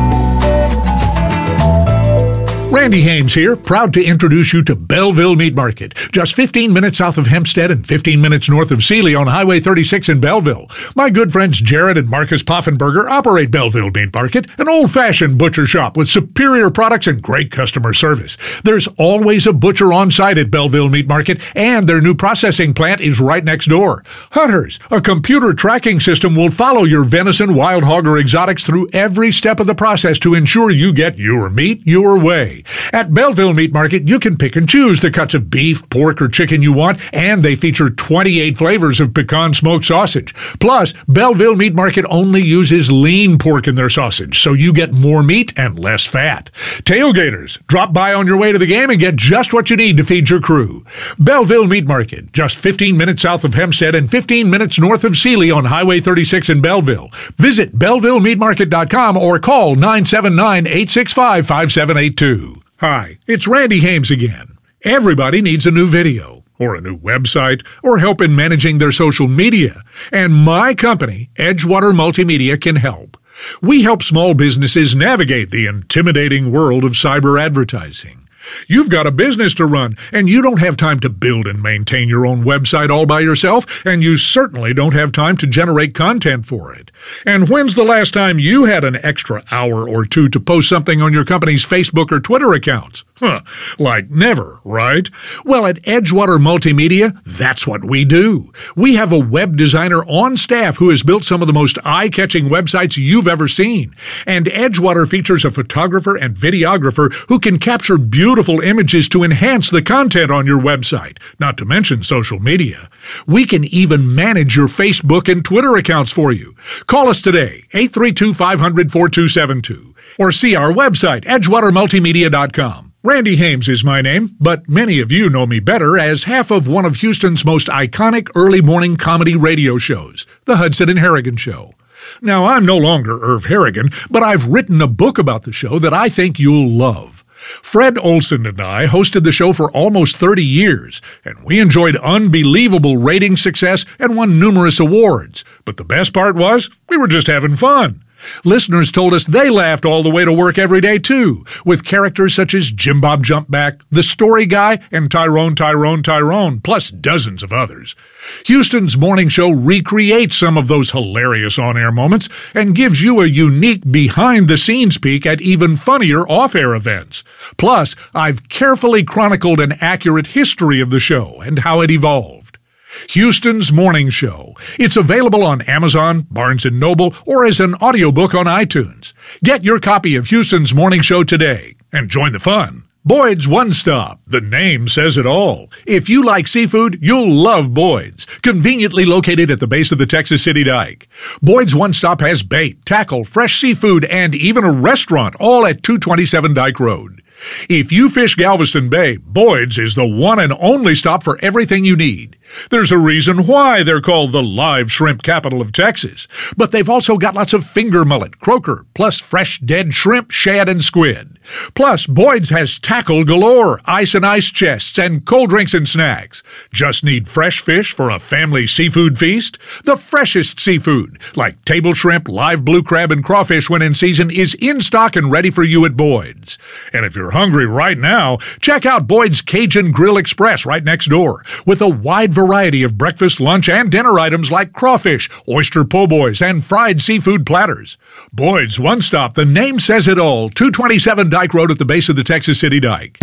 Randy Hames here, proud to introduce you to Belleville Meat Market. Just 15 minutes south of Hempstead and 15 minutes north of Sealy on Highway 36 in Belleville. My good friends Jared and Marcus Poffenberger operate Belleville Meat Market, an old-fashioned butcher shop with superior products and great customer service. There's always a butcher on site at Belleville Meat Market, and their new processing plant is right next door. Hunters, a computer tracking system will follow your venison, wild hog, or exotics through every step of the process to ensure you get your meat your way. quality. At Belleville Meat Market, you can pick and choose the cuts of beef, pork, or chicken you want, and they feature 28 flavors of pecan smoked sausage. Plus, Belleville Meat Market only uses lean pork in their sausage, so you get more meat and less fat. Tailgaters, drop by on your way to the game and get just what you need to feed your crew. Belleville Meat Market, just 15 minutes south of Hempstead and 15 minutes north of Sealy on Highway 36 in Belleville. Visit BellevilleMeatMarket.com or call 979-865-5782. Hi, it's Randy Hames again. Everybody needs a new video, or a new website, or help in managing their social media. And my company, Edgewater Multimedia, can help. We help small businesses navigate the intimidating world of cyber advertising. You've got a business to run, and you don't have time to build and maintain your own website all by yourself, and you certainly don't have time to generate content for it. And when's the last time you had an extra hour or two to post something on your company's Facebook or Twitter accounts? Like never, right? Well, at Edgewater Multimedia, that's what we do. We have a web designer on staff who has built some of the most eye-catching websites you've ever seen. And Edgewater features a photographer and videographer who can capture beautiful images to enhance the content on your website, not to mention social media. We can even manage your Facebook and Twitter accounts for you. Call us today, 832-500-4272, or see our website, edgewatermultimedia.com. Randy Hames is my name, but many of you know me better as half of one of Houston's most iconic early morning comedy radio shows, The Hudson and Harrigan Show. Now, I'm no longer Irv Harrigan, but I've written a book about the show that I think you'll love. Fred Olson and I hosted the show for almost 30 years, and we enjoyed unbelievable rating success and won numerous awards. But the best part was, we were just having fun. Listeners told us they laughed all the way to work every day, too, with characters such as Jim Bob Jumpback, the Story Guy, and Tyrone, plus dozens of others. Houston's morning show recreates some of those hilarious on-air moments and gives you a unique behind-the-scenes peek at even funnier off-air events. Plus, I've carefully chronicled an accurate history of the show and how it evolved. Houston's Morning Show. It's available on Amazon, Barnes & Noble, or as an audiobook on iTunes. Get your copy of Houston's Morning Show today and join the fun. Boyd's One Stop. The name says it all. If you like seafood, you'll love Boyd's, conveniently located at the base of the Texas City Dike. Boyd's One Stop has bait, tackle, fresh seafood, and even a restaurant, all at 227 Dike Road. If you fish Galveston Bay, Boyd's is the one and only stop for everything you need. There's a reason why they're called the live shrimp capital of Texas. But they've also got lots of finger mullet, croaker, plus fresh dead shrimp, shad, and squid. Plus, Boyd's has tackle galore, ice and ice chests, and cold drinks and snacks. Just need fresh fish for a family seafood feast? The freshest seafood, like table shrimp, live blue crab, and crawfish when in season, is in stock and ready for you at Boyd's. And if you're hungry right now, check out Boyd's Cajun Grill Express right next door, with a wide variety of breakfast, lunch, and dinner items like crawfish, oyster po' boys, and fried seafood platters. Boyd's One Stop, the name says it all, 227 Dike Road at the base of the Texas City Dike.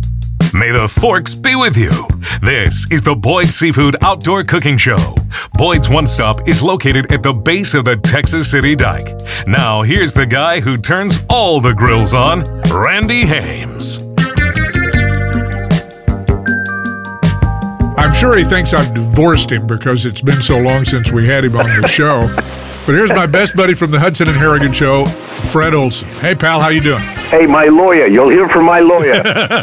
May the forks be with you. This is the Boyd's Seafood Outdoor Cooking Show. Boyd's One Stop is located at the base of the Texas City Dike. Now, here's the guy who turns all the grills on, Randy Hames. I'm sure he thinks I've divorced him because it's been so long since we had him on the show. But here's my best buddy from the Hudson and Harrigan Show, Fred Olson. Hey, pal, how you doing? Hey, my lawyer. You'll hear from my lawyer.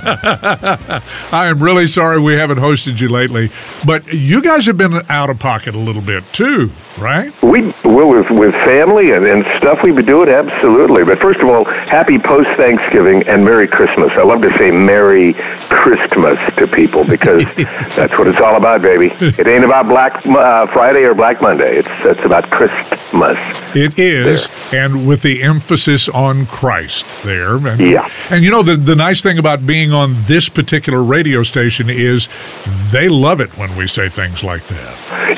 I am really sorry we haven't hosted you lately, but you guys have been out of pocket a little bit too, right? With family and stuff, we've been doing absolutely. But first of all, happy post-Thanksgiving and Merry Christmas. I love to say Merry Christmas to people because that's what it's all about, baby. It ain't about Black Friday or Black Monday. It's about Christmas. It is, there. And with the emphasis on Christ there. And, yeah. And you know, the nice thing about being on this particular radio station is they love it when we say things like that.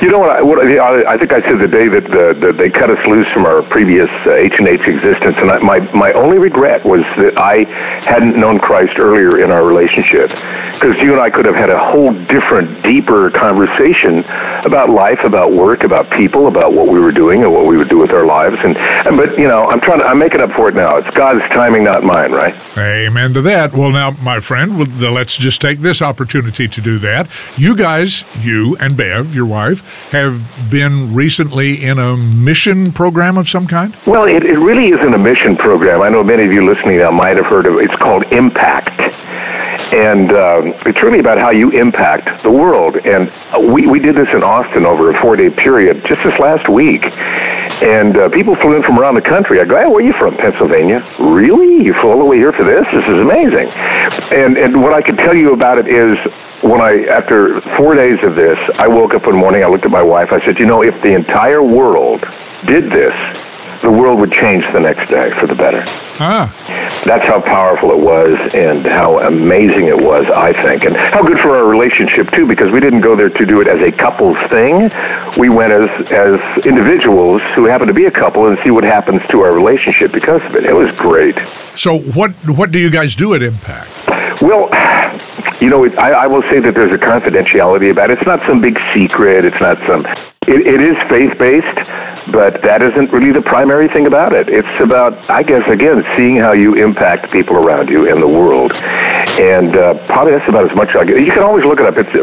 You know I think I said the day that they cut us loose from our previous H&H existence, and my only regret was that I hadn't known Christ earlier in our relationship, because you and I could have had a whole different, deeper conversation about life, about work, about people, about what we were doing and what we would do with our lives. But you know, I'm making up for it now. It's God's timing, not mine, right? Amen to that. Well, now, my friend, let's just take this opportunity to do that. You guys, you and Bev, your wife, have been recently in a mission program of some kind? Well, it really isn't a mission program. I know many of you listening now might have heard of it. It's called Impact. And it's really about how you impact the world. And we did this in Austin over a 4-day period just this last week. And people flew in from around the country. I go, hey, where are you from? Pennsylvania. Really? You flew all the way here for this? This is amazing. And what I can tell you about it is, after 4 days of this, I woke up one morning, I looked at my wife, I said, you know, if the entire world did this, the world would change the next day for the better. That's how powerful it was and how amazing it was, I think. And how good for our relationship, too, because we didn't go there to do it as a couple's thing. We went as individuals who happen to be a couple and see what happens to our relationship because of it. It was great. So what do you guys do at Impact? Well, you know, I will say that there's a confidentiality about it. It's not some big secret. It's not some... It is faith-based, but that isn't really the primary thing about it. It's about, I guess, again, seeing how you impact people around you in the world. And probably that's about as much I get. You can always look it up. It's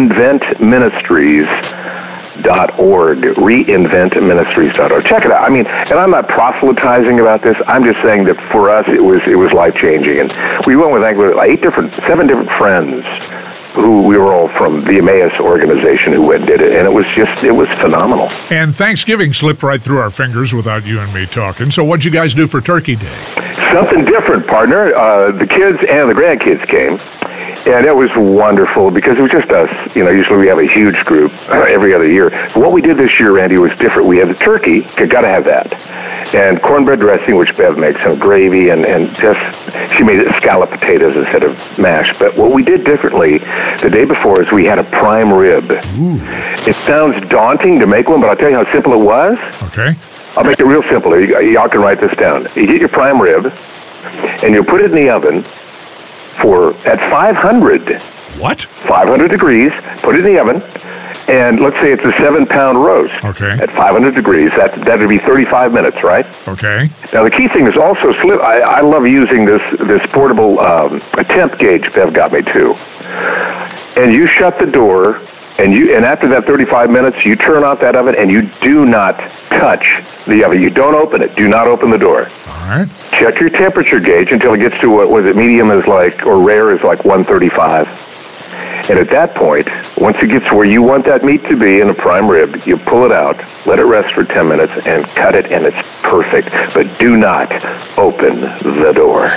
reinventministries.org, reinventministries.org. Check it out. I mean, and I'm not proselytizing about this. I'm just saying that for us, it was life-changing. And we went with 7 different friends who we were all from the Emmaus organization who went and did it, and it was phenomenal. And Thanksgiving slipped right through our fingers without you and me talking. So what'd you guys do for Turkey Day? Something different, partner. The kids and the grandkids came, and it was wonderful because it was just us. You know, usually we have a huge group every other year. But what we did this year, Randy, was different. We had the turkey, got to have that, and cornbread dressing, which Bev makes, and gravy, and just she made it scalloped potatoes instead of mashed. But what we did differently the day before is we had a prime rib. Ooh. It sounds daunting to make one, but I'll tell you how simple it was. Okay. I'll make it real simple. Y'all can write this down. You get your prime rib, and you put it in the oven at 500. What? 500 degrees. Put it in the oven. And let's say it's a 7-pound roast. Okay. At 500 degrees, that would be 35 minutes, right? Okay. Now the key thing is also I love using this portable temp gauge Bev got me too. And you shut the door, and after that 35 minutes, you turn off that oven, and you do not touch the oven. You don't open it. Do not open the door. All right. Check your temperature gauge until it gets to what was it? Medium is like, or rare is like 135. And at that point, once it gets where you want that meat to be in a prime rib, you pull it out, let it rest for 10 minutes, and cut it, and it's perfect. But do not open the door.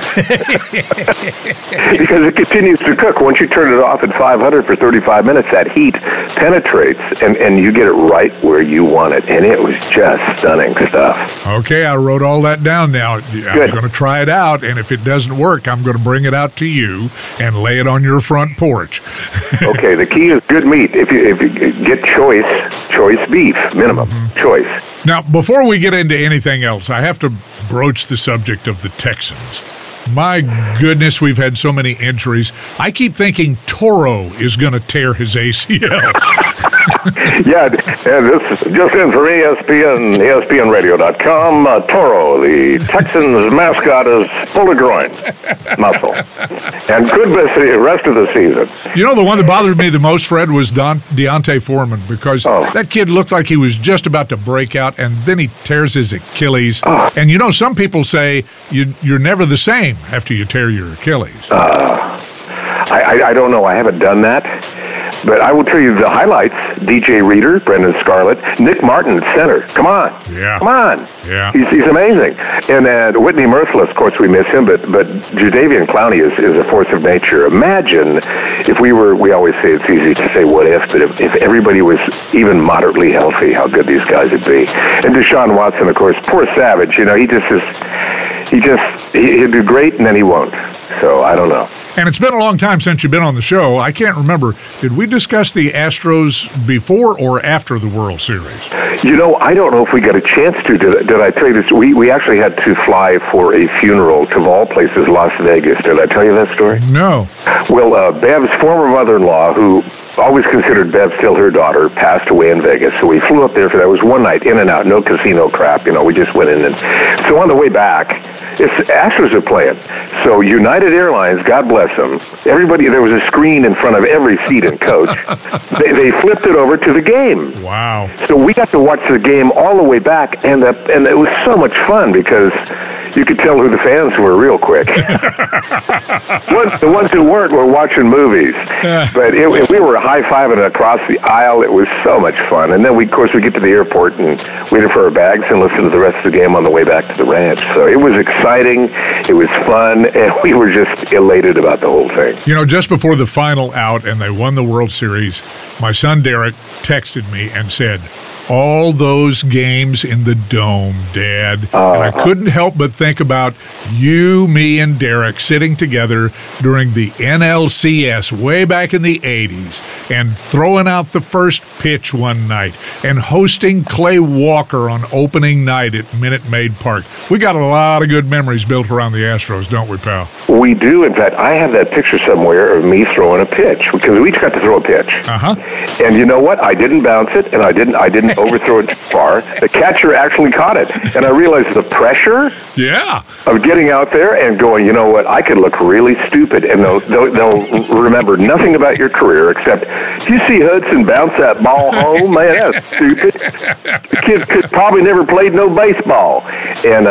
Because it continues to cook. Once you turn it off at 500 for 35 minutes, that heat penetrates, and you get it right where you want it. And it was just stunning stuff. Okay, I wrote all that down now. I'm going to try it out, and if it doesn't work, I'm going to bring it out to you and lay it on your front porch. Okay, the key is good meat. If you get choice beef, minimum, choice. Now, before we get into anything else, I have to broach the subject of the Texans. My goodness, we've had so many injuries. I keep thinking Toro is going to tear his ACL. Yeah, this just in from ESPNradio.com. Toro, the Texans mascot, is full of groin muscle and could miss the rest of the season. You know, the one that bothered me the most, Fred, was Deontay Foreman, because that kid looked like he was just about to break out, and then he tears his Achilles. And, you know, some people say you're never the same after you tear your Achilles. I don't know. I haven't done that. But I will tell you the highlights. DJ Reader, Brendan Scarlett, Nick Martin at center. Come on. Yeah. Come on. Yeah. He's amazing. And Whitney Merciless, of course, we miss him, but Jadeveon Clowney is a force of nature. Imagine if we always say it's easy to say what if, but if everybody was even moderately healthy, how good these guys would be. And Deshaun Watson, of course, poor Savage, you know, he'll do great and then he won't. So I don't know. And it's been a long time since you've been on the show. I can't remember. Did we discuss the Astros before or after the World Series? You know, I don't know if we got a chance to. Did I tell you this? We actually had to fly for a funeral to, of all places, Las Vegas. Did I tell you that story? No. Well, Bev's former mother-in-law, who always considered Bev still her daughter, passed away in Vegas. So we flew up there for that. It was one night, in and out, no casino crap. You know, we just went in. And so on the way back, Astros are playing. So United Airlines, God bless them, everybody, there was a screen in front of every seat in coach. They flipped it over to the game. Wow. So we got to watch the game all the way back, and it was so much fun because you could tell who the fans were real quick. The ones who weren't were watching movies. But we were high-fiving across the aisle. It was so much fun. And then, we get to the airport and waited for our bags and listened to the rest of the game on the way back to the ranch. So it was exciting. It was fun. And we were just elated about the whole thing. You know, just before the final out and they won the World Series, my son Derek texted me and said, "All those games in the Dome, Dad." And I couldn't help but think about you, me, and Derek sitting together during the NLCS way back in the 80s and throwing out the first pitch one night and hosting Clay Walker on opening night at Minute Maid Park. We got a lot of good memories built around the Astros, don't we, pal? We do. In fact, I have that picture somewhere of me throwing a pitch because we each got to throw a pitch. Uh-huh. And you know what? I didn't bounce it, and I didn't overthrow it too far. The catcher actually caught it, and I realized the pressure of getting out there and going, you know what? I could look really stupid, and they'll remember nothing about your career except, "Do you see Hudson bounce that ball home? Man, that's stupid. The kid could probably never played no baseball." And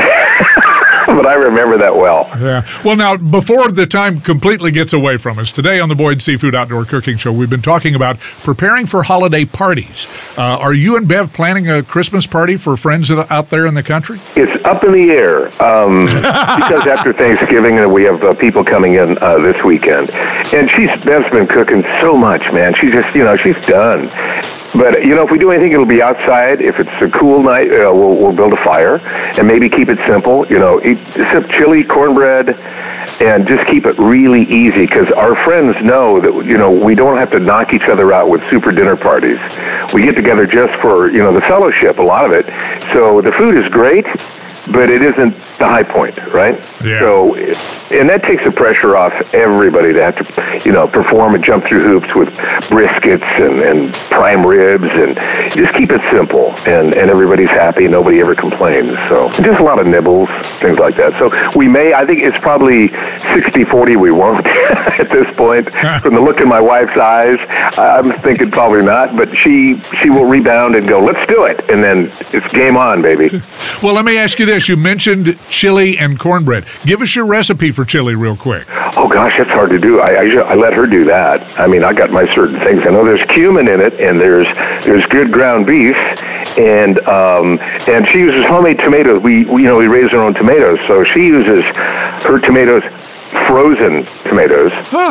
but I remember that well. Yeah. Well, now, before the time completely gets away from us, today on the Boyd Seafood Outdoor Cooking Show, we've been talking about preparing for holiday parties. Are you and Bev planning a Christmas party for friends out there in the country? It's up in the air because after Thanksgiving, we have people coming in this weekend. And Bev's been cooking so much, man. She just, she's done. But, if we do anything, it'll be outside. If it's a cool night, we'll build a fire and maybe keep it simple. Eat some chili, cornbread, and just keep it really easy because our friends know that, we don't have to knock each other out with super dinner parties. We get together just for, the fellowship, a lot of it. So the food is great, but it isn't the high point, right? Yeah. So, and that takes the pressure off everybody to have to, perform and jump through hoops with briskets and prime ribs, and just keep it simple, and everybody's happy. Nobody ever complains. So just a lot of nibbles, things like that. So I think it's probably 60-40 we won't at this point. From the look in my wife's eyes, I'm thinking probably not, but she will rebound and go, "Let's do it," and then it's game on, baby. Well, let me ask you this. You mentioned chili and cornbread. Give us your recipe for chili real quick. Oh, gosh, that's hard to do. I let her do that. I mean, I got my certain things. I know there's cumin in it, and there's good ground beef, and she uses homemade tomatoes. We raise our own tomatoes, so she uses her tomatoes, frozen tomatoes,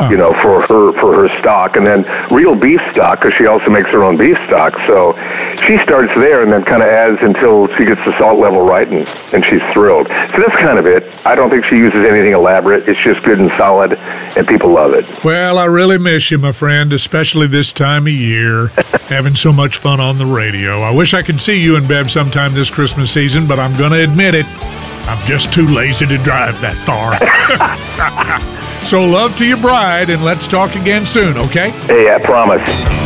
for her stock, and then real beef stock, because she also makes her own beef stock. So she starts there and then kind of adds until she gets the salt level right, and she's thrilled. So that's kind of it. I don't think she uses anything elaborate. It's just good and solid, and people love it. Well, I really miss you, my friend, especially this time of year, having so much fun on the radio. I wish I could see you and Bev sometime this Christmas season, but I'm going to admit it. I'm just too lazy to drive that far. So love to your bride, and let's talk again soon, okay? Hey, I promise.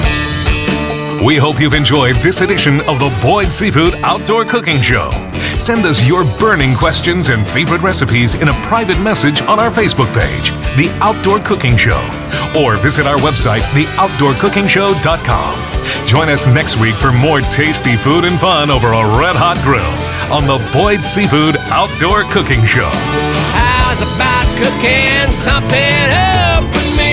We hope you've enjoyed this edition of the Boyd Seafood Outdoor Cooking Show. Send us your burning questions and favorite recipes in a private message on our Facebook page, The Outdoor Cooking Show, or visit our website, theoutdoorcookingshow.com. Join us next week for more tasty food and fun over a red-hot grill on the Boyd Seafood Outdoor Cooking Show. How's about cooking something up with me?